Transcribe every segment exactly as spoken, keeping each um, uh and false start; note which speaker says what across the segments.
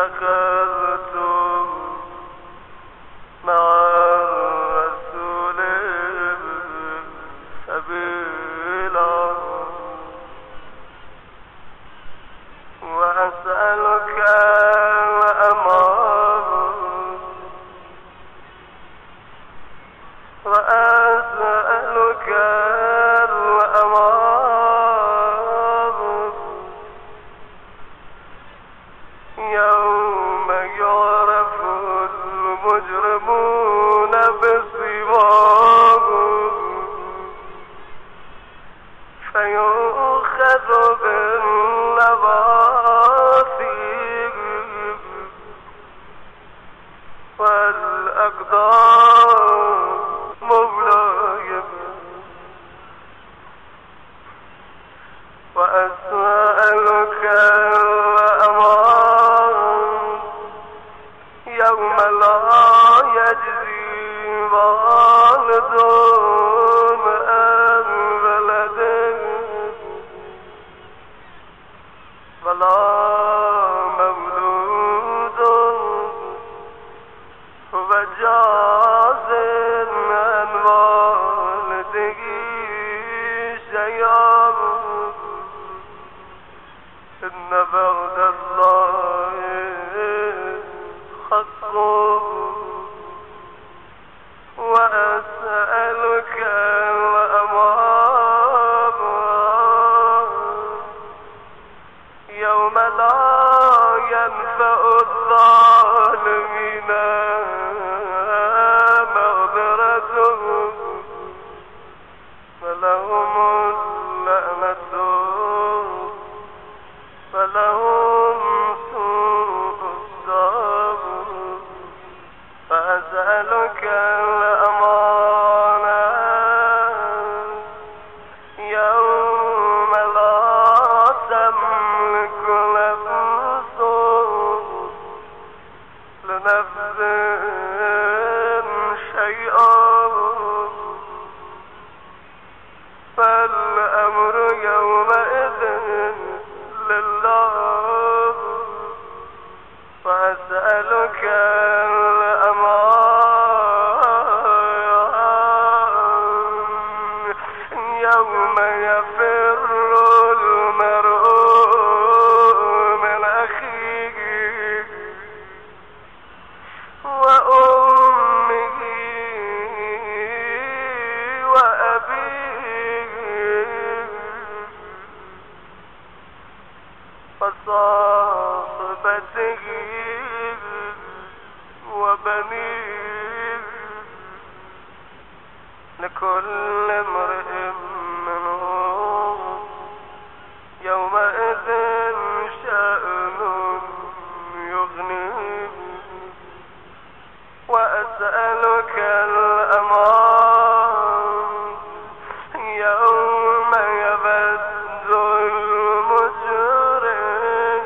Speaker 1: اتخذتم مع الرسول سبيلا وأسألك الأمان وأسألك الأمان يوم يعرف المجرمون بسيماهم فيؤخذ بالنواصي والأقدام مبلغ وأسألك الأمان يوم لا يجزي والد عن ولده ولا مولود هو جاز عن والده شيئا إن بعد الله حق وأسألك الأمان يوم لا ينفع الظالمين مغفرتهم ولهم اللعنة فلهم سوء الدار فأسألك الأمان يوم لا تملك نفس لنفس شيئا فالأمر يومئذ لله وأسألك الأمان يوم يفر المرء من أخيه وأمه وأبيه وصاحبته وبنيه لكل امرئ منهم يومئذ شأن يغنيه وأسألك الأمان يوم يبد المجرم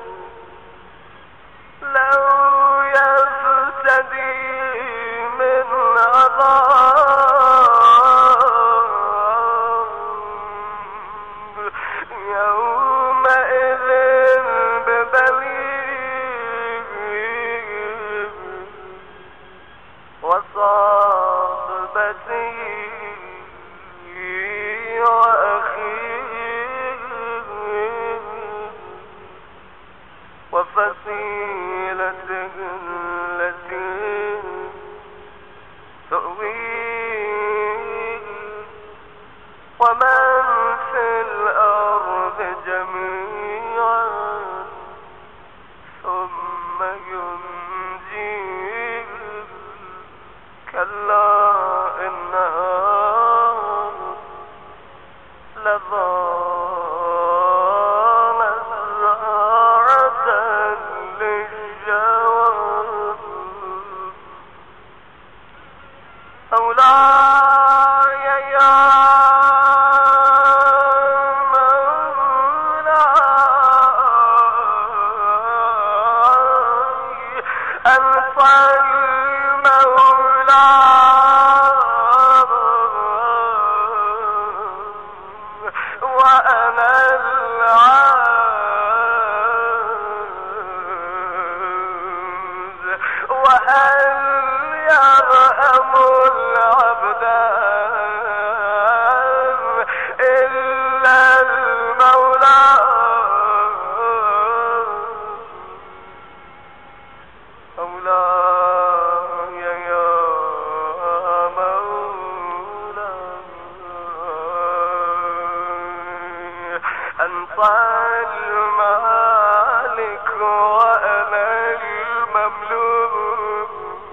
Speaker 1: لو يفتدي من عذاب يومئذ ببنيه وصاحبته وأخيه وفصيلته التي تؤويه ومن في الأرض جميعا ثم ينجيه كلا إنها لظى نزاعة للشوى مولاي يا مولاي أنت المولى وأنا العبد مولاي يا مولاي أنت المالك وأنا المملوك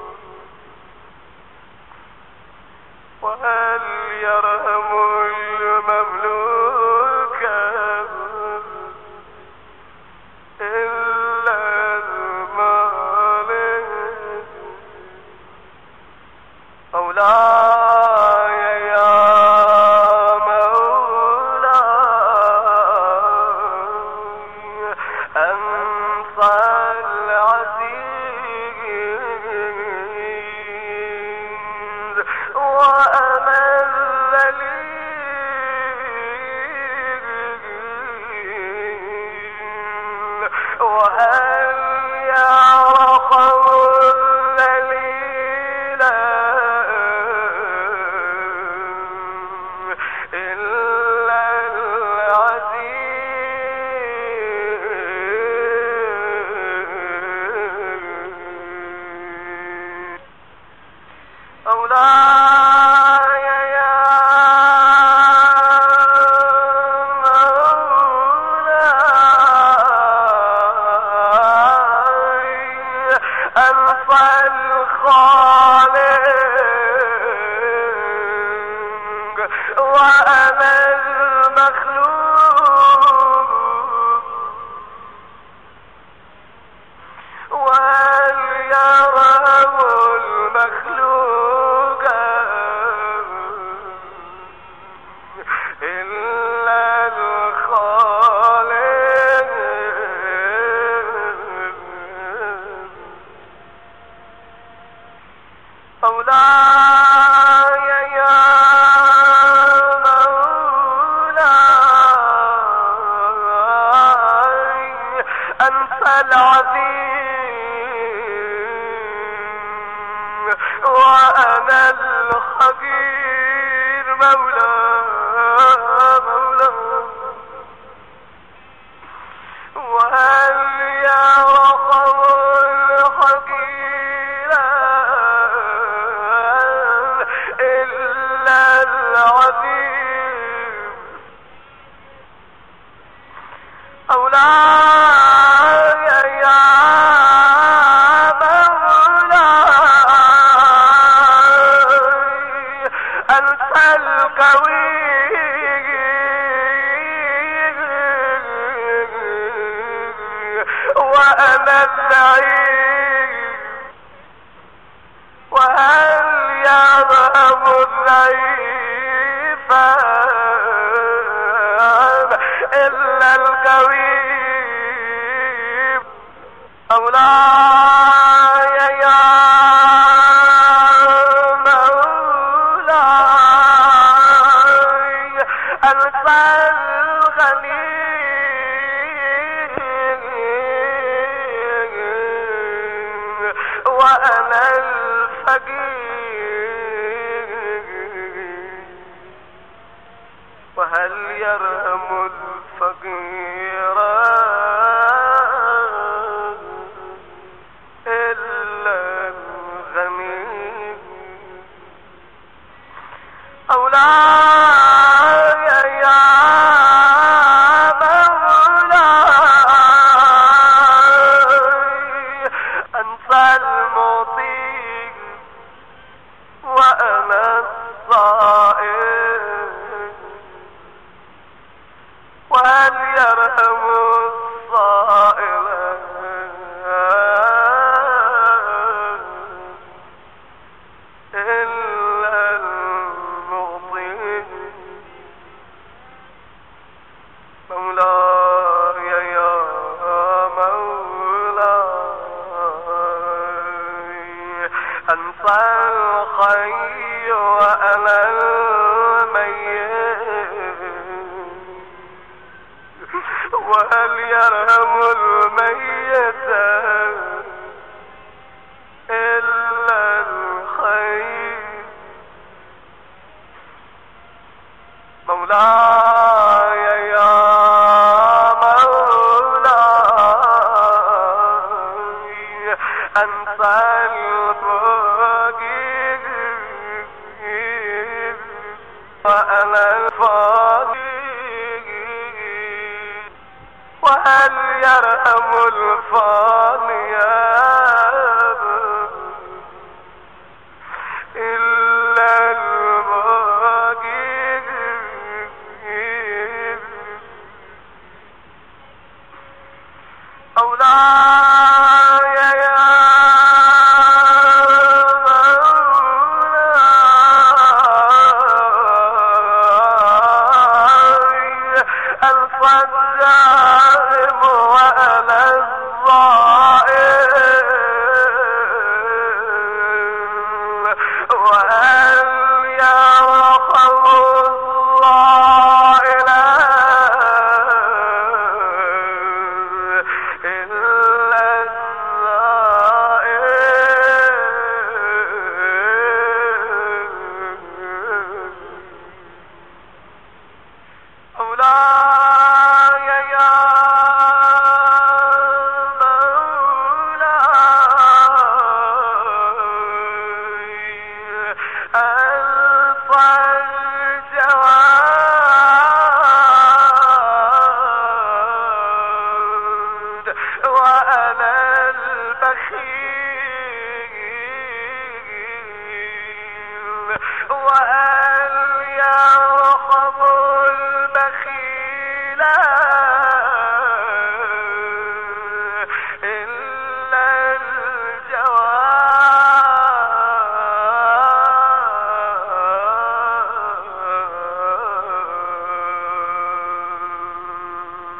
Speaker 1: وهل يرحم المملوك إلا المالك مولاي يا مولاي أنت العزيز وأنا الذليل وهل يرحم الذليل إلا العزيز مولاي يا مولاي أنت الخالق وأنا المخلوق وهل يرحم المخلوق إلا الخالق مولاي يا مولاي أنت العظيم وأنا الحقير مولاي مولاي وهل يرحم الحقير إلا العظيم مولاي يا مولاي أنت القوي وأنا الضعيف وهل يرحم الضعيف إلا القوي مولاي يا مولاي أنت الغني وأنا الفقير وهل يرحم الفقير إلا الغني مولاي يا مولاي أنت المطيع وأنا الصائم وهل يرحم الصائم إلا المغطي مولاي يا مولاي أنت الحي وأنا الميت وهل يرحم الميت إلا الحي مولاي يا مولاي أنت الباقي وأنا الفاني، وهل يرحم الفاني إلا الباقي؟ مولاي يا مولاي أنت الدائم وأنا الظالم، وهل يرحم الله إلا مولاي يا مولاي أنت الجواد وأنا البخيل، وهل يرحم البخيل إلا الجواد.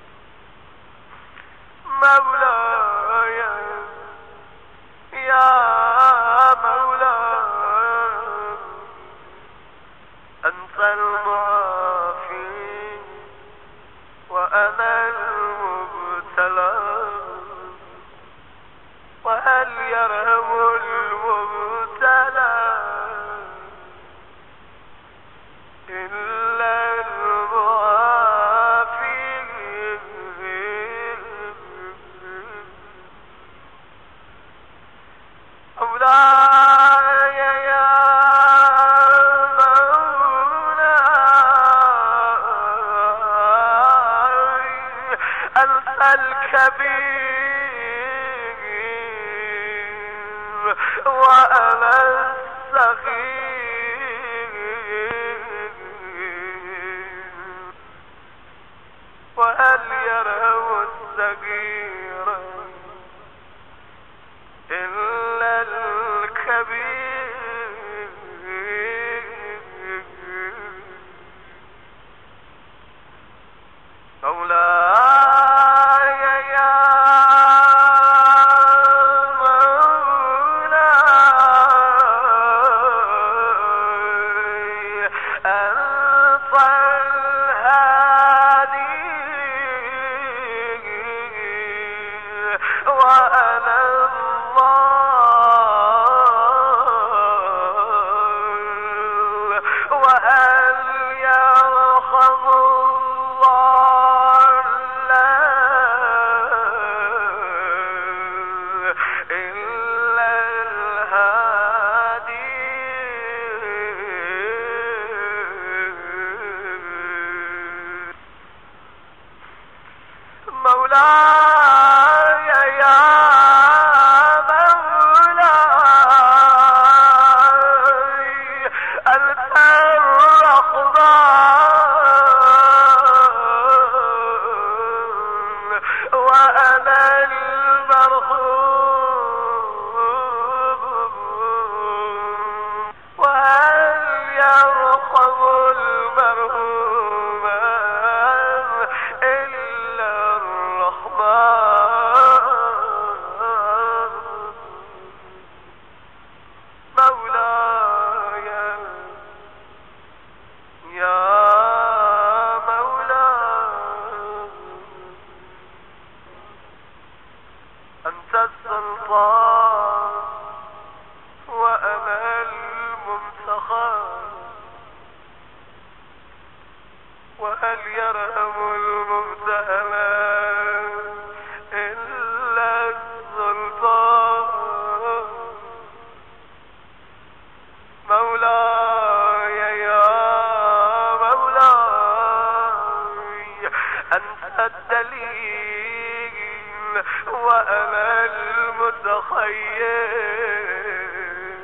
Speaker 1: مولاي يا مولاي أنت المعافي وأنا المبتلى، وهل يرحم المبتلى إلا المعافي؟ مولاي يا مولاي أنت الكبير وأنا الصغير، وهل يرحم الصغير إلا الكبير؟ مولاي يا مولاي أنت الهادي المخير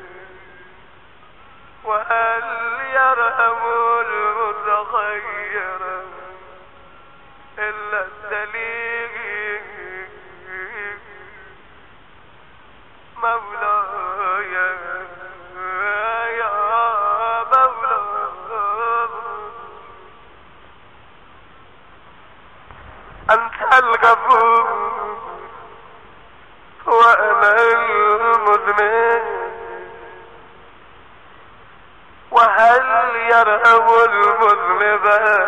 Speaker 1: وهل يرحم المتخير إلا الدليل مولاي يا مولاي أنت الغفور وأنا المذنب وهل يرحم المذنب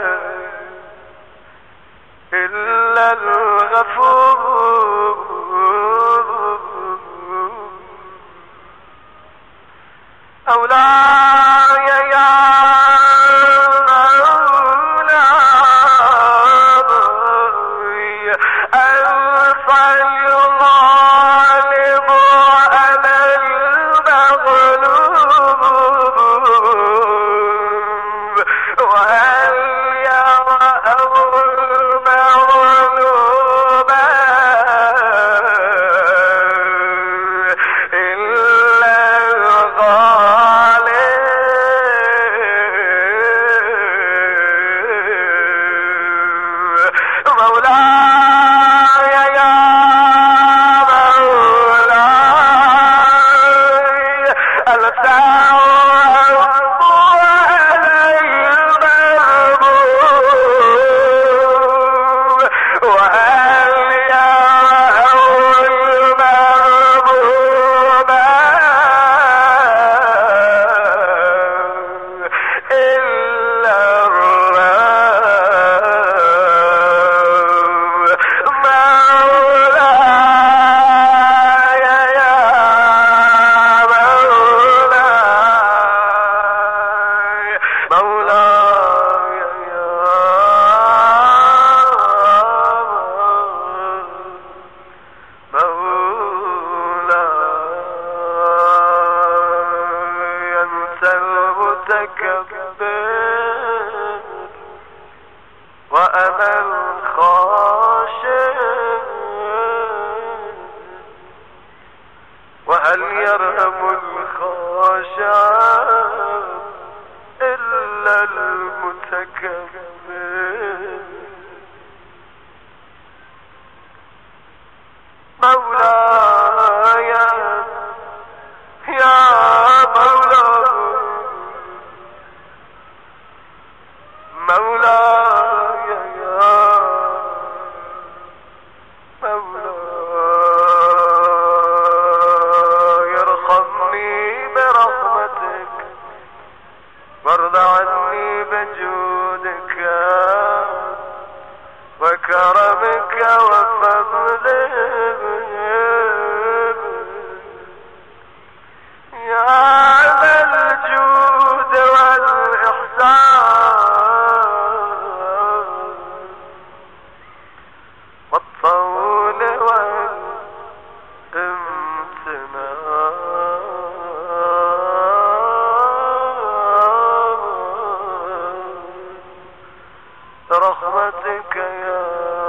Speaker 1: إلا الغفور مولاي يا مولاي أنت الغالب على المغلوب وهل يرحم المغلوب إلا الغالب مولاي يا مولاي التعوض على المغلوب وهل يرحم المغلوب إلا الرب مولاي يا مولاي مولاي يا مولاي أنت المتكبر وأنا الخاشع وهل يرحم الخاشع إلا المتكبر مولاي يا مولاي مولاي يا مولاي ارحمني برحمتك وارض عني بجودك وكرمك وفضلك يا ذا الجود والإحسان والطول والامتنان رحمتك يا